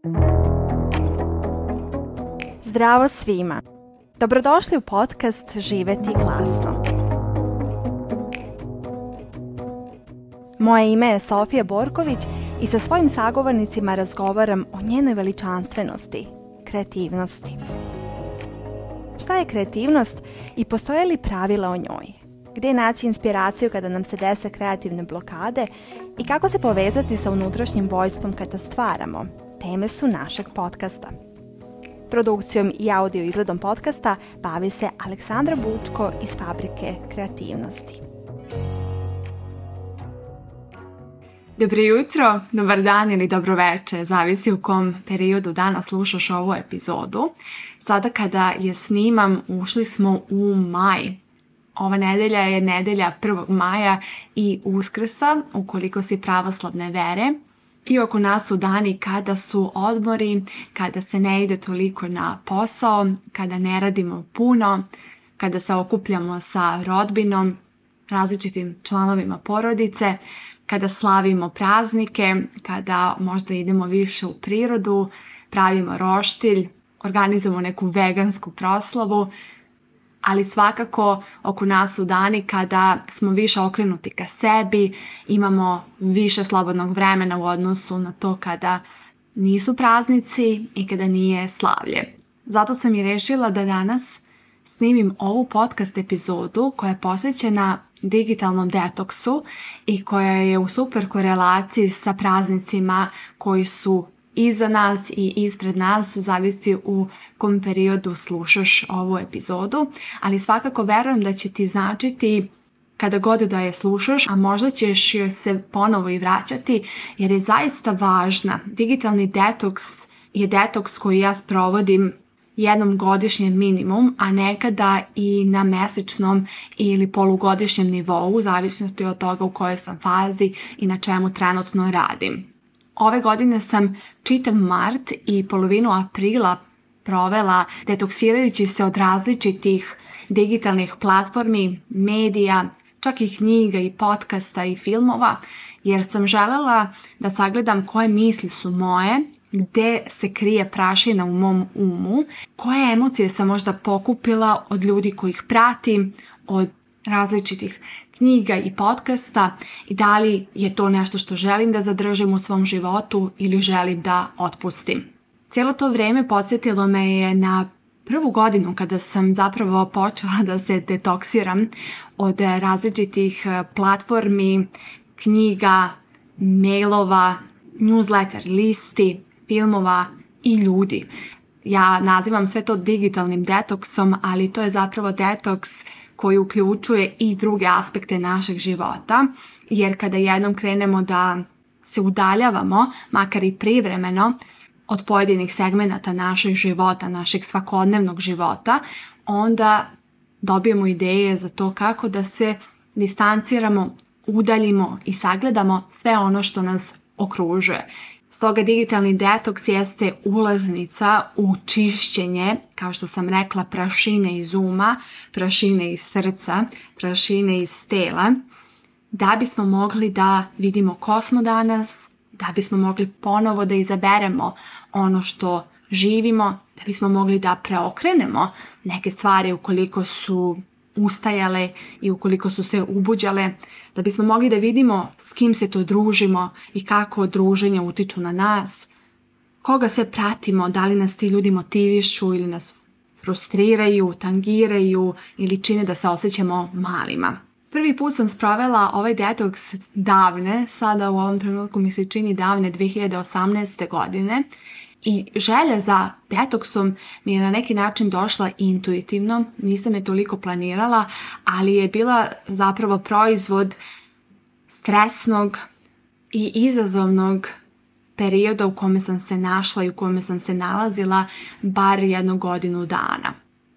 Zdravo svima! Dobrodošli u podcast Živeti glasno. Moje ime je Sofija Borković i sa svojim sagovornicima razgovaram o njenoj veličanstvenosti, kreativnosti. Šta je kreativnost i postoje li pravila o njoj? Gdje naći inspiraciju kada nam se dese kreativne blokade i kako se povezati sa unutrašnjim vojstvom kada stvaramo? Teme su našeg podcasta. Produkcijom i audio izgledom podcasta bavi se Aleksandra Bučko iz Fabrike kreativnosti. Dobro jutro, dobar dan ili dobro večer, zavisi u kom periodu dana slušaš ovu epizodu. Sada kada je snimam, ušli smo u maj. Ova nedelja je nedelja 1. maja i Uskrsa, ukoliko si pravoslavne vere. I oko nas su dani kada su odmori, kada se ne ide toliko na posao, kada ne radimo puno, kada se okupljamo sa rodbinom, različitim članovima porodice, kada slavimo praznike, kada možda idemo više u prirodu, pravimo roštilj, organizujemo neku vegansku proslavu, ali svakako oko nas su dani kada smo više okrenuti ka sebi, imamo više slobodnog vremena u odnosu na to kada nisu praznici i kada nije slavlje. Zato sam i rešila da danas snimim ovu podcast epizodu koja je posvećena digitalnom detoksu i koja je u super korelaciji sa praznicima koji su iza nas i ispred nas, zavisi u kom periodu slušaš ovu epizodu, ali svakako verujem da će ti značiti kada god da je slušaš, a možda ćeš se ponovo i vraćati jer je zaista važna. Digitalni detoks je detoks koji ja sprovodim jednom godišnjem minimum, a nekada i na mesečnom ili polugodišnjem nivou, u zavisnosti od toga u kojoj sam fazi i na čemu trenutno radim. Ove godine sam čitav mart i polovinu aprila provela detoksirajući se od različitih digitalnih platformi, medija, čak i knjiga i podcasta i filmova, jer sam želela da sagledam koje misli su moje, gdje se krije prašina u mom umu, koje emocije sam možda pokupila od ljudi kojih pratim, od različitih knjiga i podcasta i da li je to nešto što želim da zadržim u svom životu ili želim da otpustim. Cijelo to vrijeme podsjetilo me je na prvu godinu kada sam zapravo počela da se detoksiram od različitih platformi, knjiga, mailova, newsletter listi, filmova i ljudi. Ja nazivam sve to digitalnim detoksom, ali to je zapravo detoks koji uključuje i druge aspekte našeg života, jer kada jednom krenemo da se udaljavamo, makar i privremeno, od pojedinih segmenata našeg života, našeg svakodnevnog života, onda dobijemo ideje za to kako da se distanciramo, udaljimo i sagledamo sve ono što nas okružuje. Stoga digitalni detoks jeste ulaznica u čišćenje, kao što sam rekla, prašine iz uma, prašine iz srca, prašine iz tela, da bismo mogli da vidimo ko smo danas, da bismo mogli ponovo da izaberemo ono što živimo, da bismo mogli da preokrenemo neke stvari ukoliko su ustajale i ukoliko su se ubuđale, da bismo mogli da vidimo s kim se to družimo i kako druženja utiču na nas, koga sve pratimo, da li nas ti ljudi motivišu ili nas frustriraju, tangiraju ili čine da se osjećamo malima. Prvi put sam sprovela ovaj detoks davne, sada u ovom trenutku mi se čini davne 2018. godine, i želja za detoksom mi je na neki način došla intuitivno, nisam je toliko planirala, ali je bila zapravo proizvod stresnog i izazovnog perioda u kome sam se našla i u kome sam se nalazila bar 1 godinu dana.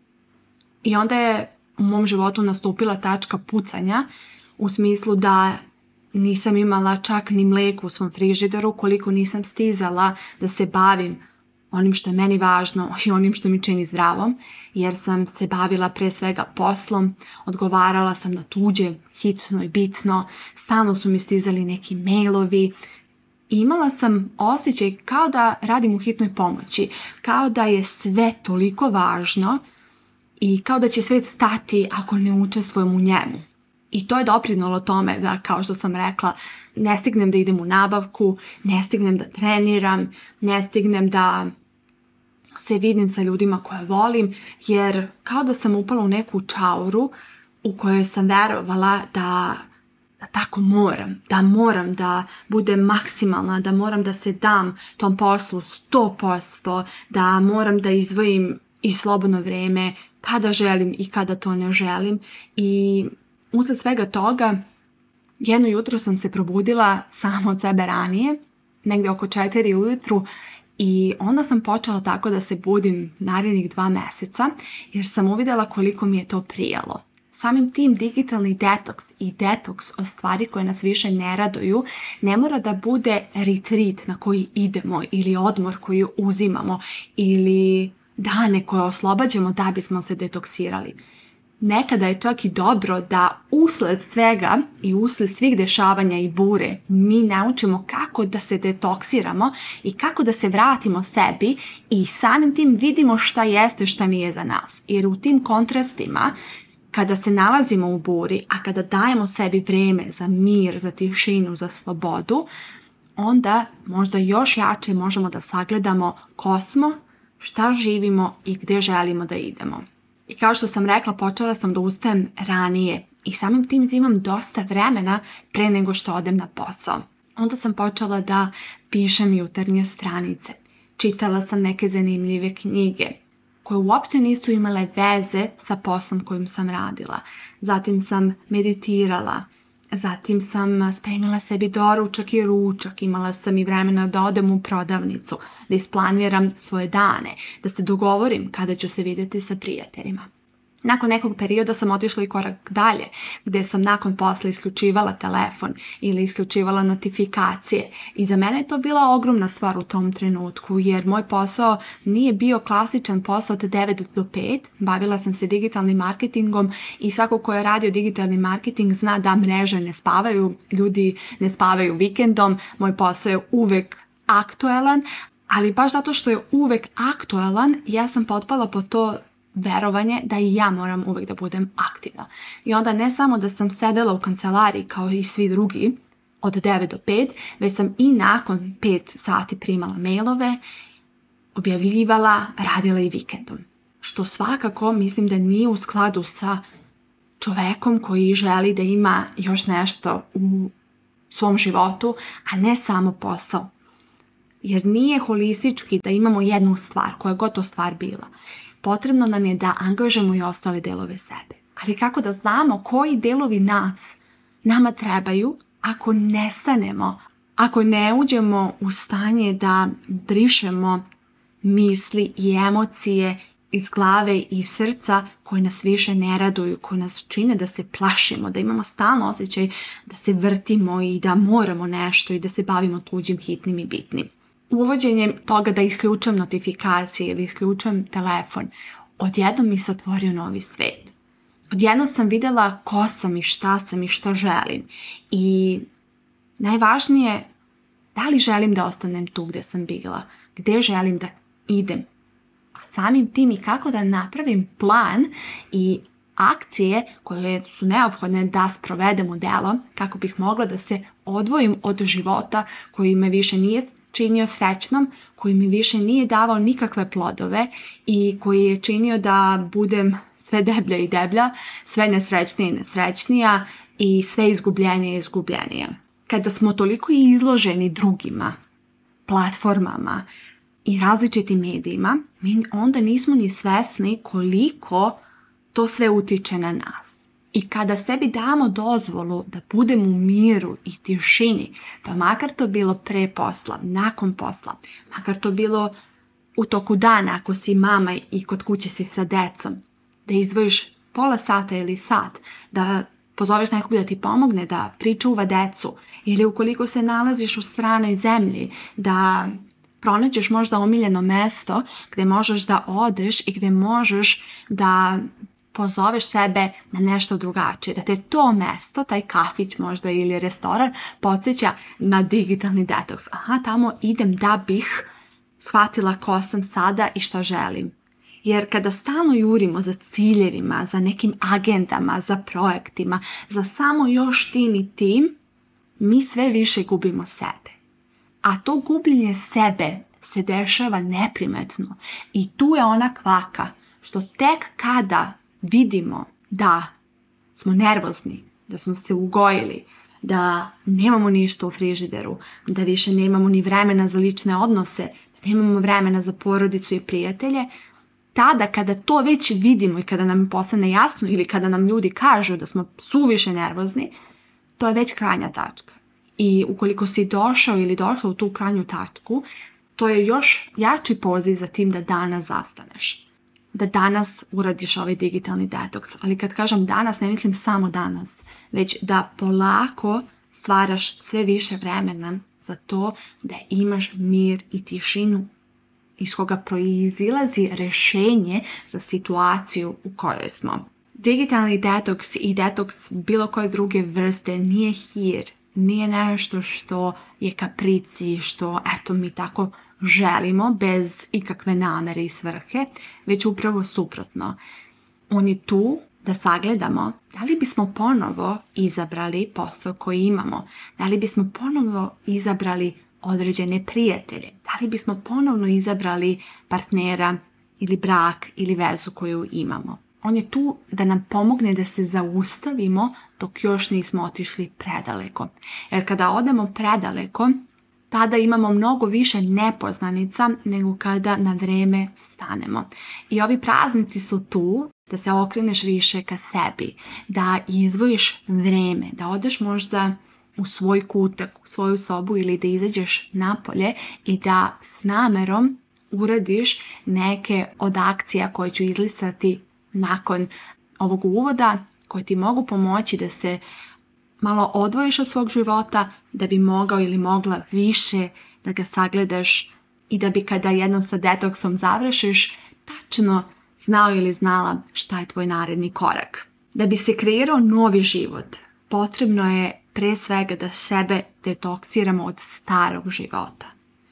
I onda je u mom životu nastupila tačka pucanja u smislu da nisam imala čak ni mlijeko u svom frižideru koliko nisam stizala da se bavim onim što je meni važno i onim što mi čini zdravom, jer sam se bavila pre svega poslom, odgovarala sam na tuđe, hitno i bitno, stalno su mi stizali neki mailovi, I imala sam osjećaj kao da radim u hitnoj pomoći, kao da je sve toliko važno i kao da će svet stati ako ne učestvujem u njemu. I to je doprinalo tome da, kao što sam rekla, ne stignem da idem u nabavku, ne stignem da treniram, ne stignem da se vidim sa ljudima koje volim, jer kao da sam upala u neku čauru u kojoj sam verovala da tako moram da budem maksimalna, da moram da se dam tom poslu 100%, da moram da izdvojim i slobodno vreme kada želim i kada to ne želim. I usled svega toga, jedno jutro sam se probudila sama od sebe ranije, negdje oko 4 ujutru, i onda sam počela tako da se budim narednih 2 mjeseca, jer sam uvidjela koliko mi je to prijalo. Samim tim digitalni detoks i detoks od stvari koje nas više ne raduju ne mora da bude retreat na koji idemo ili odmor koji uzimamo ili dane koje oslobađamo da bismo se detoksirali. Nekada je čak i dobro da usled svega i usled svih dešavanja i bure mi naučimo kako da se detoksiramo i kako da se vratimo sebi i samim tim vidimo šta jeste, šta nije za nas. Jer u tim kontrastima, kada se nalazimo u buri, a kada dajemo sebi vreme za mir, za tišinu, za slobodu, onda možda još jače možemo da sagledamo ko smo, šta živimo i gdje želimo da idemo. I kao što sam rekla, počela sam da ustajem ranije i samim tim imam dosta vremena pre nego što odem na posao. Onda sam počela da pišem jutarnje stranice. Čitala sam neke zanimljive knjige koje uopšte nisu imale veze sa poslom kojim sam radila. Zatim sam meditirala, zatim sam spremila sebi doručak i ručak, imala sam i vremena da odem u prodavnicu, da isplaniram svoje dane, da se dogovorim kada ću se vidjeti sa prijateljima. Nakon nekog perioda sam otišla i korak dalje, gdje sam nakon posla isključivala telefon ili isključivala notifikacije. I za mene je to bila ogromna stvar u tom trenutku, jer moj posao nije bio klasičan posao od 9 do 5. Bavila sam se digitalnim marketingom i svako ko je radio digitalni marketing zna da mreže ne spavaju, ljudi ne spavaju vikendom, moj posao je uvek aktuelan, ali baš zato što je uvek aktuelan, ja sam potpala po to verovanje da i ja moram uvijek da budem aktivna. I onda ne samo da sam sedela u kancelariji kao i svi drugi od 9 do 5, već sam i nakon 5 sati primala mailove, objavljivala, radila i vikendom. Što svakako mislim da nije u skladu sa čovekom koji želi da ima još nešto u svom životu, a ne samo posao. Jer nije holistički da imamo jednu stvar, koja god to stvar bila. Potrebno nam je da angažujemo i ostale delove sebe. Ali kako da znamo koji delovi nama trebaju ako nestanemo, ako ne uđemo u stanje da brišemo misli i emocije iz glave i srca koje nas više ne raduju, koje nas čine da se plašimo, da imamo stalno osjećaj da se vrtimo i da moramo nešto i da se bavimo tuđim, hitnim i bitnim. Uvođenjem toga da isključam notifikacije ili isključam telefon, odjednom mi se otvorio novi svet. Odjednom sam vidjela ko sam i šta želim. I najvažnije, da li želim da ostanem tu gdje sam bila, gdje želim da idem. A samim tim i kako da napravim plan i akcije koje su neophodne da sprovedem u delo kako bih mogla da se odvojim od života koji me više nije činio srećnom, koji mi više nije davao nikakve plodove i koji je činio da budem sve deblja i deblja, sve nesrećnija i nesrećnija i sve izgubljenija i izgubljenija. Kada smo toliko izloženi drugima, platformama i različitim medijima, mi onda nismo ni svesni koliko to sve utiče na nas. I kada sebi damo dozvolu da budemo u miru i tišini, pa makar to bilo pre posla, nakon posla, makar to bilo u toku dana ako si mama i kod kuće si sa decom, da izdvojiš pola sata ili sat, da pozoveš nekog da ti pomogne, da pričuva decu, ili ukoliko se nalaziš u stranoj zemlji, da pronađeš možda omiljeno mesto gdje možeš da odeš i gdje možeš da pozoveš sebe na nešto drugačije, da te to mesto, taj kafić možda ili restoran, podsjeća na digitalni detoks. Aha, tamo idem da bih shvatila ko sam sada i što želim. Jer kada stalno jurimo za ciljevima, za nekim agendama, za projektima, za samo još tim i tim, mi sve više gubimo sebe. A to gubljenje sebe se dešava neprimetno. I tu je ona kvaka što tek kada vidimo da smo nervozni, da smo se ugojili, da nemamo ništa u frižideru, da više nemamo ni vremena za lične odnose, da nemamo vremena za porodicu i prijatelje, tada kada to već vidimo i kada nam postane jasno ili kada nam ljudi kažu da smo suviše nervozni, to je već krajnja tačka. I ukoliko si došao ili došla u tu krajnju tačku, to je još jači poziv za tim da danas zastaneš. Da danas uradiš ovaj digitalni detoks. Ali kad kažem danas, ne mislim samo danas, već da polako stvaraš sve više vremena za to da imaš mir i tišinu iz koga proizilazi rješenje za situaciju u kojoj smo. Digitalni detoks i detoks bilo koje druge vrste nije hir, nije nešto što je kaprici, što eto mi tako želimo bez ikakve namere i svrhe, već upravo suprotno. On je tu da sagledamo da li bismo ponovo izabrali posao koji imamo, da li bismo ponovo izabrali određene prijatelje, da li bismo ponovno izabrali partnera ili brak ili vezu koju imamo. On je tu da nam pomogne da se zaustavimo dok još nismo otišli predaleko. Jer kada odemo predaleko, tada imamo mnogo više nepoznanica nego kada na vreme stanemo. I ovi praznici su tu da se okreneš više ka sebi, da izdvojiš vreme, da odeš možda u svoj kutak, u svoju sobu ili da izađeš napolje i da s namerom uradiš neke od akcija koje ću izlistati nakon ovog uvoda, koje ti mogu pomoći da se malo odvojiš od svog života, da bi mogao ili mogla više da ga sagledaš i da bi kada jednom sa detoksom završiš, tačno znao ili znala šta je tvoj naredni korak. Da bi se kreirao novi život, potrebno je pre svega da sebe detoksiramo od starog života.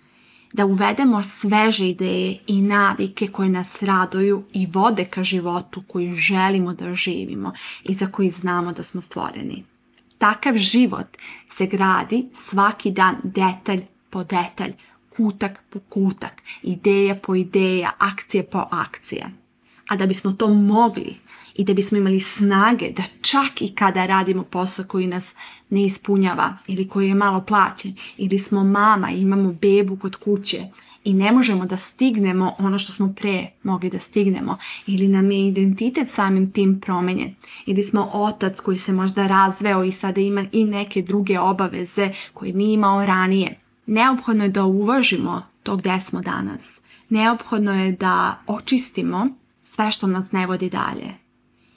Da uvedemo sveže ideje i navike koje nas raduju i vode ka životu koji želimo da živimo i za koji znamo da smo stvoreni. Takav život se gradi svaki dan detalj po detalj, kutak po kutak, ideja po ideja, akcije po akcija. A da bismo to mogli i da bismo imali snage da čak i kada radimo posao koji nas ne ispunjava ili koji je malo plaćen ili smo mama i imamo bebu kod kuće i ne možemo da stignemo ono što smo pre mogli da stignemo ili nam je identitet samim tim promenjen ili smo otac koji se možda razveo i sada ima i neke druge obaveze koje nije imao ranije. Neophodno je da uvažimo to gde smo danas. Neophodno je da očistimo sve što nas ne vodi dalje.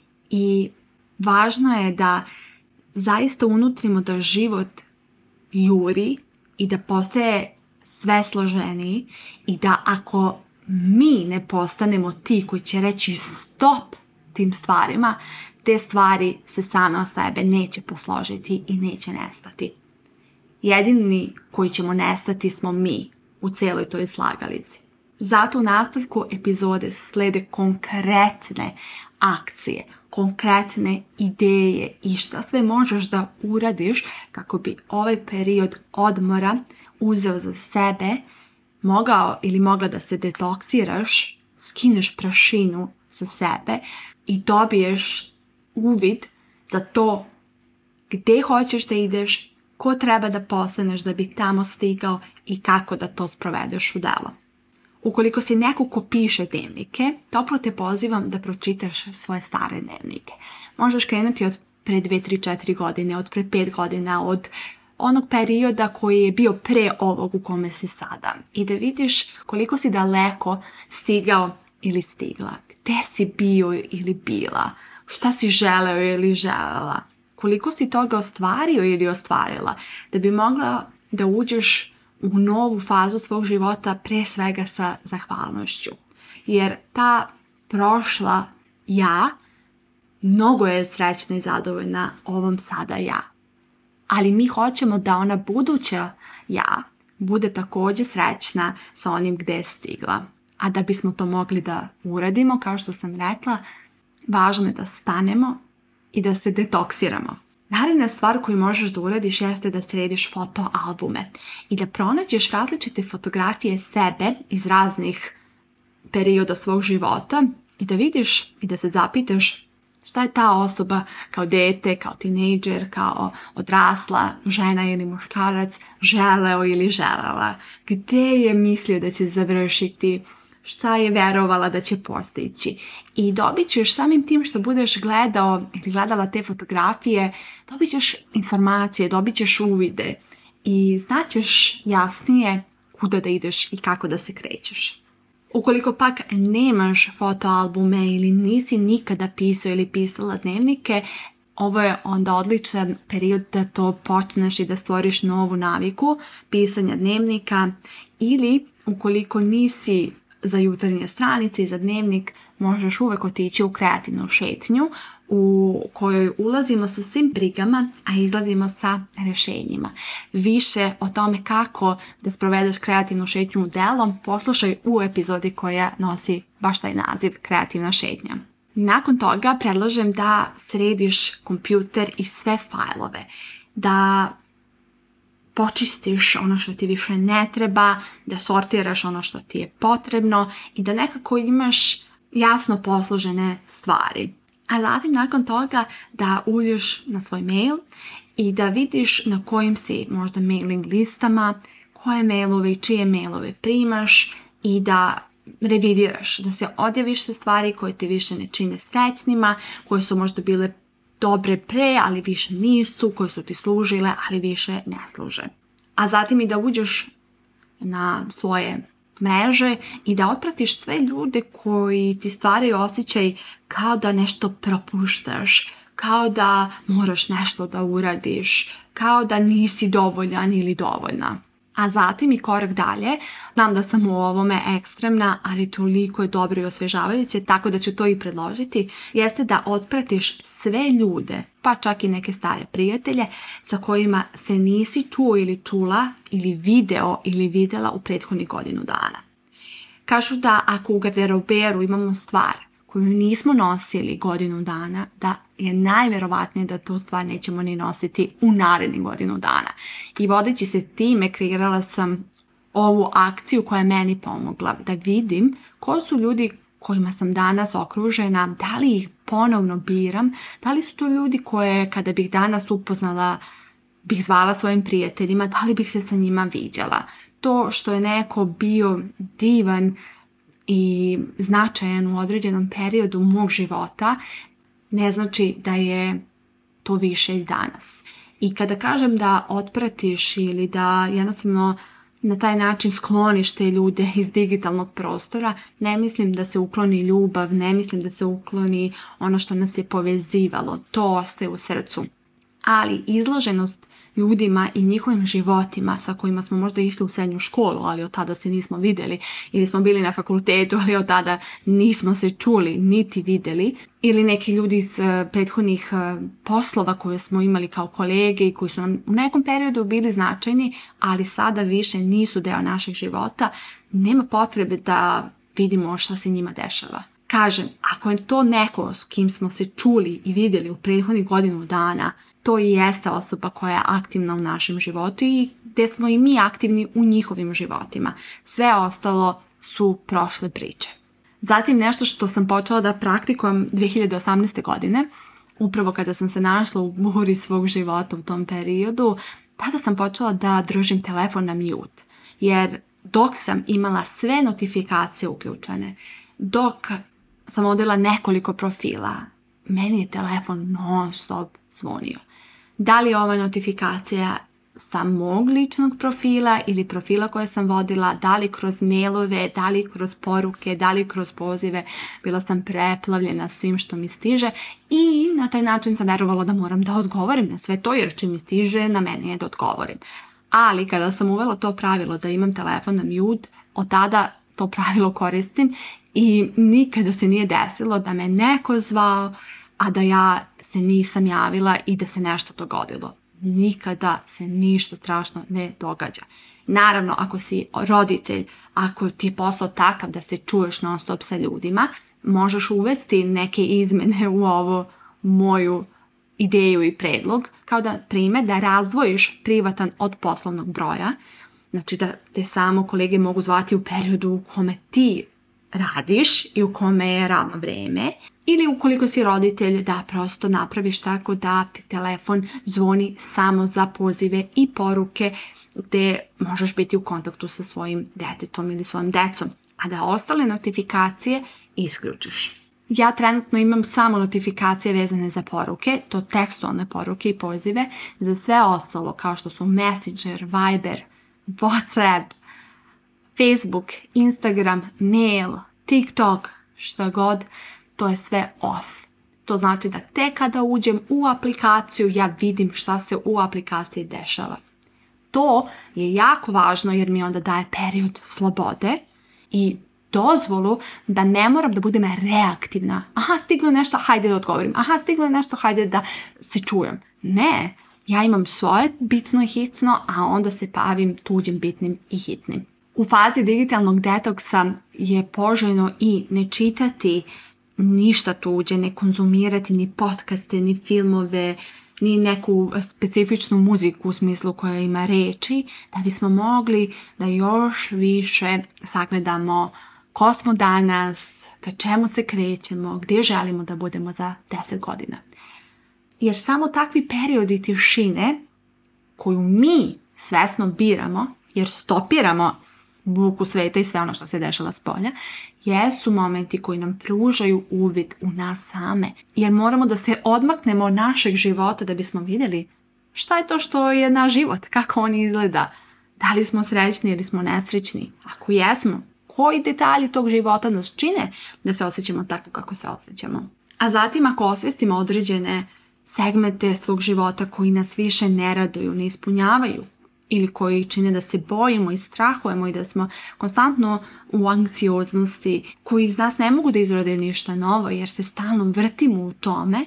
I važno je da zaista unutrimo da život juri i da postaje sve složeniji i da ako mi ne postanemo ti koji će reći stop tim stvarima, te stvari se same od sebe neće posložiti i neće nestati. Jedini koji ćemo nestati smo mi u cijeloj toj slagalici. Zato u nastavku epizode slede konkretne akcije, konkretne ideje i šta sve možeš da uradiš kako bi ovaj period odmora uzeo za sebe, mogao ili mogla da se detoksiraš, skineš prašinu sa sebe i dobiješ uvid za to gdje hoćeš da ideš, ko treba da postaneš da bi tamo stigao i kako da to sprovedeš u delo. Ukoliko si neko ko piše dnevnike, toplo te pozivam da pročitaš svoje stare dnevnike. Možeš krenuti od pre 2, 3, 4 godine, od pre 5 godina, od onog perioda koji je bio pre ovog u kome si sada. I da vidiš koliko si daleko stigao ili stigla. Gde si bio ili bila. Šta si želeo ili želela. Koliko si toga ostvario ili ostvarila. Da bi mogla da uđeš u novu fazu svog života pre svega sa zahvalnošću. Jer ta prošla ja mnogo je srećna i zadovoljna ovom sada ja. Ali mi hoćemo da ona buduća ja bude također srećna sa onim gde je stigla. A da bismo to mogli da uradimo, kao što sam rekla, važno je da stanemo i da se detoksiramo. Naredna stvar koju možeš da uradiš jeste da središ fotoalbume i da pronađeš različite fotografije sebe iz raznih perioda svog života i da vidiš i da se zapitaš šta je ta osoba kao dete, kao tinejdžer, kao odrasla žena ili muškarac želeo ili želela. Gde je mislio da će završiti, šta je verovala da će postići. I dobit ćeš samim tim što budeš gledao ili gledala te fotografije, dobit ćeš informacije, dobit ćeš uvide i znaćeš jasnije kuda da ideš i kako da se krećeš. Ukoliko pak nemaš fotoalbume ili nisi nikada pisao ili pisala dnevnike, ovo je onda odličan period da to počneš i da stvoriš novu naviku pisanja dnevnika, ili ukoliko nisi za jutarnje stranice i za dnevnik, možeš uvek otići u kreativnu šetnju u kojoj ulazimo sa svim brigama, a izlazimo sa rješenjima. Više o tome kako da sprovedeš kreativnu šetnju u delo poslušaj u epizodi koja nosi baš taj naziv kreativna šetnja. Nakon toga predlažem da središ kompjuter i sve fajlove, da počistiš ono što ti više ne treba, da sortiraš ono što ti je potrebno i da nekako imaš jasno posložene stvari. A zatim nakon toga da uđeš na svoj mail i da vidiš na kojim si možda mailing listama, koje mailove i čije mailove primaš i da revidiraš, da se odjaviš sa stvari koje te više ne čine srećnima, koje su možda bile dobre pre, ali više nisu, koje su ti služile, ali više ne služe. A zatim i da uđeš na svoje mreže i da otpratiš sve ljude koji ti stvaraju osjećaj kao da nešto propuštaš, kao da moraš nešto da uradiš, kao da nisi dovoljan ili dovoljna. A zatim i korak dalje, znam da sam u ovome ekstremna, ali toliko je dobro i osvežavajuće, tako da ću to i predložiti, jeste da otpratiš sve ljude, pa čak i neke stare prijatelje sa kojima se nisi čuo ili čula ili video ili videla u prethodnih godinu dana. Kažu da ako u garderoberu imamo stvar koju nismo nosili godinu dana, da je najverovatnije da tu stvar nećemo ni nositi u narednih godinu dana. I vodeći se time kreirala sam ovu akciju koja je meni pomogla da vidim ko su ljudi kojima sam danas okružena, da li ih ponovno biram, da li su to ljudi koje kada bih danas upoznala bih zvala svojim prijateljima, da li bih se sa njima viđala. To što je neko bio divan i značajan u određenom periodu mog života ne znači da je to više i danas. I kada kažem da otpratiš ili da jednostavno na taj način skloniš te ljude iz digitalnog prostora, ne mislim da se ukloni ljubav, ne mislim da se ukloni ono što nas je povezivalo, to ostaje u srcu. Ali izloženost ljudima i njihovim životima sa kojima smo možda išli u srednju školu, ali od tada se nismo vidjeli, ili smo bili na fakultetu, ali od tada nismo se čuli niti vidjeli, ili neki ljudi iz prethodnih poslova koje smo imali kao kolege i koji su nam u nekom periodu bili značajni, ali sada više nisu deo naših života, nema potrebe da vidimo šta se njima dešava. Kažem, ako je to neko s kim smo se čuli i vidjeli u prethodnih godinu dana, to i jeste osoba koja je aktivna u našem životu i gdje smo i mi aktivni u njihovim životima. Sve ostalo su prošle priče. Zatim nešto što sam počela da praktikujem 2018. godine, upravo kada sam se našla u buri svog života u tom periodu, tada sam počela da držim telefon na mute. Jer dok sam imala sve notifikacije uključene, dok sam vodila nekoliko profila, meni je telefon non stop zvonio. Da li je ova notifikacija sa mog ličnog profila ili profila koje sam vodila, da li kroz mailove, da li kroz poruke, da li kroz pozive, bila sam preplavljena svim što mi stiže i na taj način sam verovala da moram da odgovorim na sve to, jer čim mi stiže, na mene je da odgovorim. Ali kada sam uvela to pravilo da imam telefon na mute, od tada to pravilo koristim i nikada se nije desilo da me neko zvao, a da ja se nisam javila i da se nešto dogodilo. Nikada se ništa strašno ne događa. Naravno, ako si roditelj, ako ti je posao takav da se čuješ non stop sa ljudima, možeš uvesti neke izmene u ovo moju ideju i predlog, kao da primjer da razdvojiš privatan od poslovnog broja, znači da te samo kolege mogu zvati u periodu u kome ti radiš i u kome je radno vreme, ili ukoliko si roditelj da prosto napraviš tako da ti telefon zvoni samo za pozive i poruke gde možeš biti u kontaktu sa svojim detetom ili svojom decom, a da ostale notifikacije isključiš. Ja trenutno imam samo notifikacije vezane za poruke, to tekstualne poruke i pozive, za sve ostalo kao što su Messenger, Viber, WhatsApp, Facebook, Instagram, mail, TikTok, šta god, to je sve off. To znači da tek kada uđem u aplikaciju, ja vidim šta se u aplikaciji dešava. To je jako važno jer mi onda daje period slobode i dozvolu da ne moram da budem reaktivna. Aha, stiglo nešto, hajde da odgovorim. Aha, stiglo nešto, hajde da se čujem. Ne, ja imam svoje bitno i hitno, a onda se bavim tuđim bitnim i hitnim. U fazi digitalnog detoksa je poželjno i ne čitati ništa tuđe, ne konzumirati ni podcaste, ni filmove, ni neku specifičnu muziku u smislu koja ima reči, da bismo mogli da još više sagledamo ko smo danas, ka čemu se krećemo, gdje želimo da budemo za 10 godina. Jer samo takvi periodi tišine koju mi svesno biramo, jer stopiramo buku sveta i sve ono što se dešava s polja, jesu momenti koji nam pružaju uvid u nas same. Jer moramo da se odmaknemo od našeg života da bismo vidjeli šta je to što je naš život, kako on izgleda, da li smo srećni ili smo nesrećni. Ako jesmo, koji detalji tog života nas čine da se osjećamo tako kako se osjećamo. A zatim ako osvestimo određene segmente svog života koji nas više ne raduju, ne ispunjavaju, ili koji čine da se bojimo i strahujemo i da smo konstantno u anksioznosti, koji iz nas ne mogu da izrode ništa novo jer se stalno vrtimo u tome,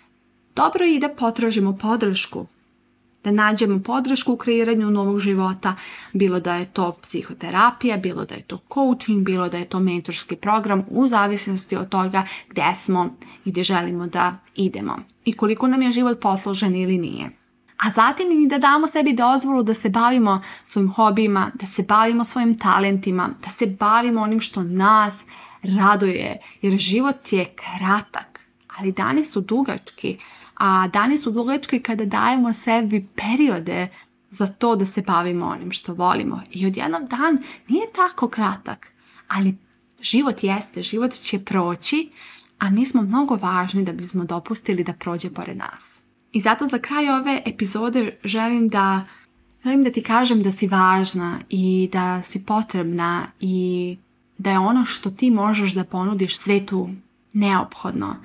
dobro je i da potražimo podršku, da nađemo podršku u kreiranju novog života, bilo da je to psihoterapija, bilo da je to coaching, bilo da je to mentorski program, u zavisnosti od toga gdje smo i gdje želimo da idemo i koliko nam je život posložen ili nije. A zatim i da damo sebi dozvolu da se bavimo svojim hobijima, da se bavimo svojim talentima, da se bavimo onim što nas raduje, jer život je kratak, ali dani su dugački, a dani su dugački kada dajemo sebi periode za to da se bavimo onim što volimo. I odjednom dan nije tako kratak, ali život jeste, život će proći, a mi smo mnogo važni da bismo dopustili da prođe pored nas. I zato za kraj ove epizode želim da ti kažem da si važna i da si potrebna i da je ono što ti možeš da ponudiš svetu neophodno.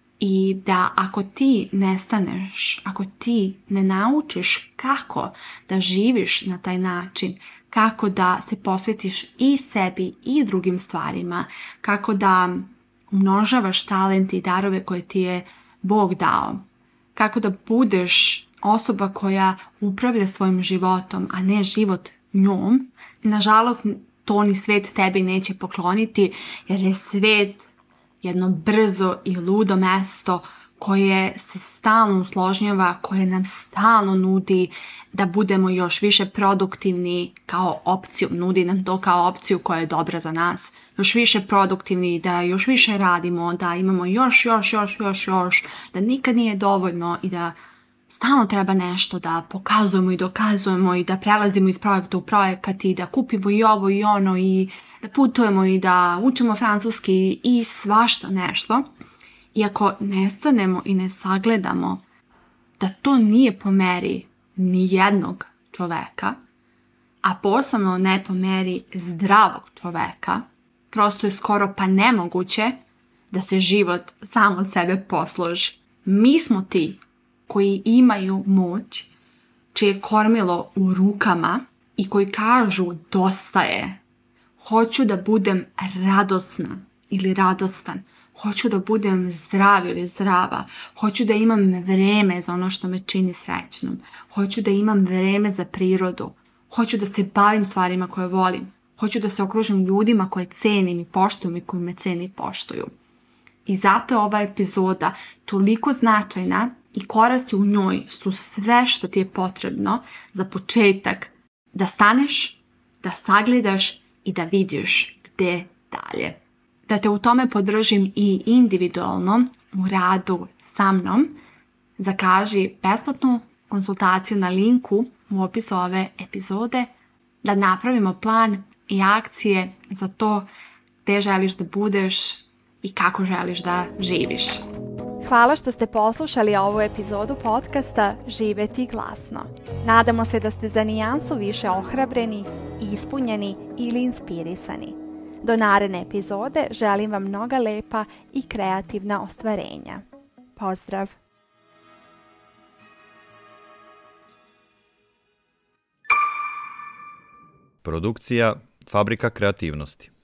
I da ako ti nestaneš, ako ti ne naučiš kako da živiš na taj način, kako da se posvetiš i sebi i drugim stvarima, kako da umnožavaš talent i darove koje ti je Bog dao, kako da budeš osoba koja upravlja svojim životom, a ne život njom, nažalost to ni svet tebi neće pokloniti, jer je svet jedno brzo i ludo mesto koje se stalno usložnjava, koje nam stalno nudi da budemo još više produktivni kao opciju, nudi nam to kao opciju koja je dobra za nas, još više produktivni, da još više radimo, da imamo još, da nikad nije dovoljno i da stalno treba nešto da pokazujemo i dokazujemo i da prelazimo iz projekta u projekat i da kupimo i ovo i ono i da putujemo i da učimo francuski i svašta nešto. I ako nestanemo i ne sagledamo da to nije po meri ni jednog čoveka, a posebno ne po meri zdravog čoveka, prosto je skoro pa nemoguće da se život samo sebe posloži. Mi smo ti koji imaju moć, čije kormilo u rukama i koji kažu dosta je. Hoću da budem radosna ili radostan. Hoću da budem zdrav ili zdrava. Hoću da imam vreme za ono što me čini srećnom. Hoću da imam vreme za prirodu. Hoću da se bavim stvarima koje volim. Hoću da se okružim ljudima koje cenim i poštujem i koji me ceni i poštuju. I zato je ova epizoda toliko značajna i koraci u njoj su sve što ti je potrebno za početak da staneš, da sagledaš i da vidiš gde dalje. Da te u tome podržim i individualno u radu sa mnom, zakaži besplatnu konsultaciju na linku u opisu ove epizode da napravimo plan i akcije za to gde želiš da budeš i kako želiš da živiš. Hvala što ste poslušali ovu epizodu podcasta Živeti glasno. Nadamo se da ste za nijansu više ohrabreni, ispunjeni ili inspirisani. Do naredne epizode želim vam mnoga lepa i kreativna ostvarenja. Pozdrav! Produkcija Fabrika kreativnosti.